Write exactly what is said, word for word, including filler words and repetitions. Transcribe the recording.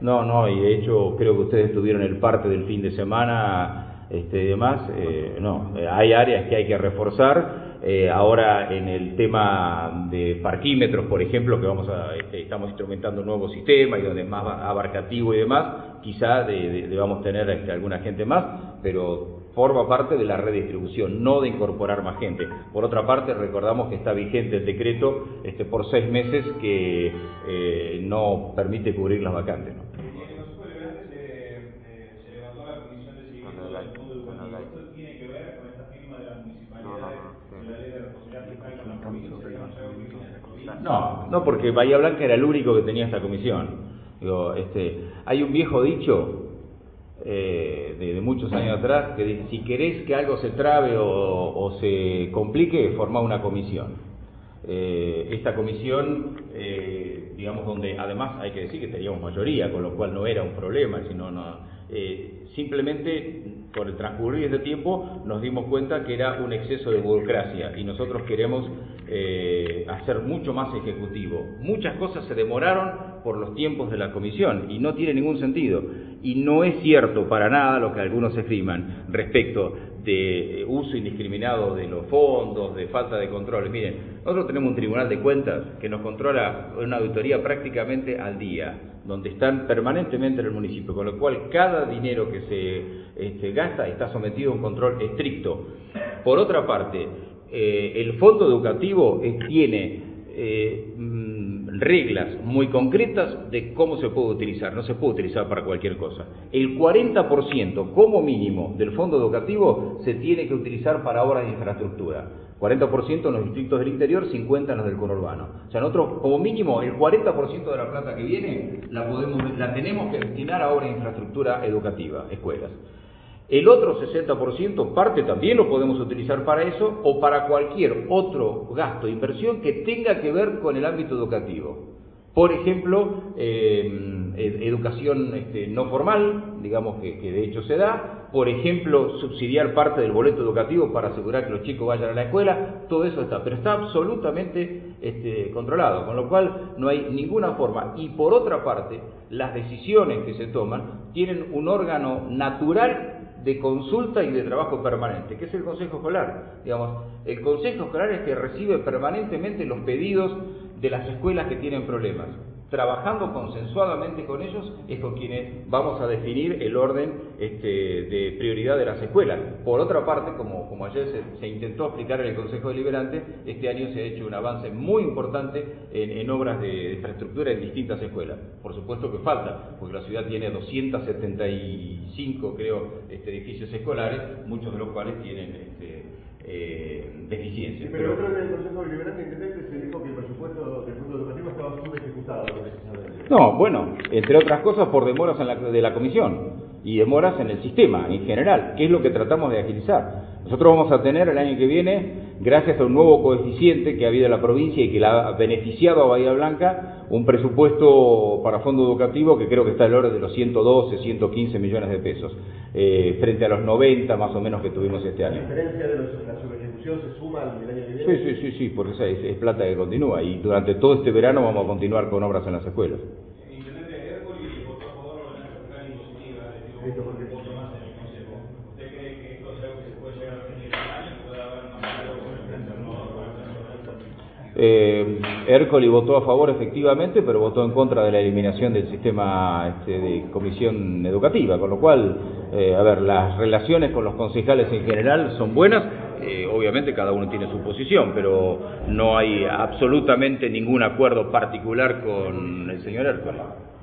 No, no, y de hecho creo que ustedes tuvieron el parte del fin de semana este, y demás. Eh, no, eh, hay áreas que hay que reforzar. Eh, ahora en el tema de parquímetros, por ejemplo, que vamos a, este, estamos instrumentando un nuevo sistema y donde es más abarcativo y demás, quizá de, de, debamos tener este, alguna gente más, pero forma parte de la redistribución, no de incorporar más gente. Por otra parte, recordamos que está vigente el decreto este, por seis meses que eh, no permite cubrir las vacantes, ¿no? No, no, porque Bahía Blanca era el único que tenía esta comisión. Digo, este, hay un viejo dicho eh, de, de muchos años atrás que dice: si querés que algo se trabe o, o se complique, formá una comisión. Eh, esta comisión, eh, digamos, donde además hay que decir que teníamos mayoría, con lo cual no era un problema, sino no, eh, simplemente con el transcurrir del tiempo nos dimos cuenta que era un exceso de burocracia y nosotros queremos eh, hacer mucho más ejecutivo. Muchas cosas se demoraron por los tiempos de la comisión y no tiene ningún sentido. Y no es cierto para nada lo que algunos esgriman respecto de uso indiscriminado de los fondos, de falta de control. Miren, nosotros tenemos un tribunal de cuentas que nos controla una auditoría prácticamente al día, donde están permanentemente en el municipio, con lo cual cada dinero que se este, gasta está sometido a un control estricto. Por otra parte, eh, el fondo educativo eh, tiene eh, reglas muy concretas de cómo se puede utilizar, no se puede utilizar para cualquier cosa. El cuarenta por ciento como mínimo del fondo educativo se tiene que utilizar para obras de infraestructura, cuarenta por ciento en los distritos del interior, cincuenta por ciento en los del conurbano. O sea, nosotros como mínimo el cuarenta por ciento de la plata que viene la, podemos, la tenemos que destinar a obras de infraestructura educativa, escuelas. El otro sesenta por ciento parte también lo podemos utilizar para eso o para cualquier otro gasto, inversión que tenga que ver con el ámbito educativo. Por ejemplo, eh, educación este, no formal, digamos que, que de hecho se da. Por ejemplo, subsidiar parte del boleto educativo para asegurar que los chicos vayan a la escuela. Todo eso está, pero está absolutamente este, controlado, con lo cual no hay ninguna forma. Y por otra parte, las decisiones que se toman tienen un órgano natural de consulta y de trabajo permanente, que es el Consejo Escolar. Digamos, el Consejo Escolar es que recibe permanentemente los pedidos de las escuelas que tienen problemas. Trabajando consensuadamente con ellos es con quienes vamos a definir el orden este, de prioridad de las escuelas. Por otra parte, como, como ayer se, se intentó explicar en el Consejo Deliberante, este año se ha hecho un avance muy importante en, en obras de, de infraestructura en distintas escuelas. Por supuesto que falta, porque la ciudad tiene doscientos setenta y cinco, creo, este, edificios escolares, muchos de los cuales tienen este, eh, deficiencias. Sí, pero, pero... en el Consejo Deliberante Intendente se dijo que el presupuesto del fondo educativo estaba subejecutado. No, bueno, entre otras cosas por demoras en la, de la comisión y demoras en el sistema en general, que es lo que tratamos de agilizar. Nosotros vamos a tener el año que viene, gracias a un nuevo coeficiente que ha habido en la provincia y que la ha beneficiado a Bahía Blanca, un presupuesto para fondo educativo que creo que está en el orden de los ciento doce, ciento quince millones de pesos, eh, frente a los noventa más o menos que tuvimos este año. ¿La diferencia de los, la subejecución se suma al del año que viene? Sí, sí, sí, sí, porque es, es plata que continúa y durante todo este verano vamos a continuar con obras en las escuelas. Eh, Ercoli votó a favor efectivamente, pero votó en contra de la eliminación del sistema este, de comisión educativa, con lo cual, eh, a ver, las relaciones con los concejales en general son buenas, eh, obviamente cada uno tiene su posición, pero no hay absolutamente ningún acuerdo particular con el señor Ercoli.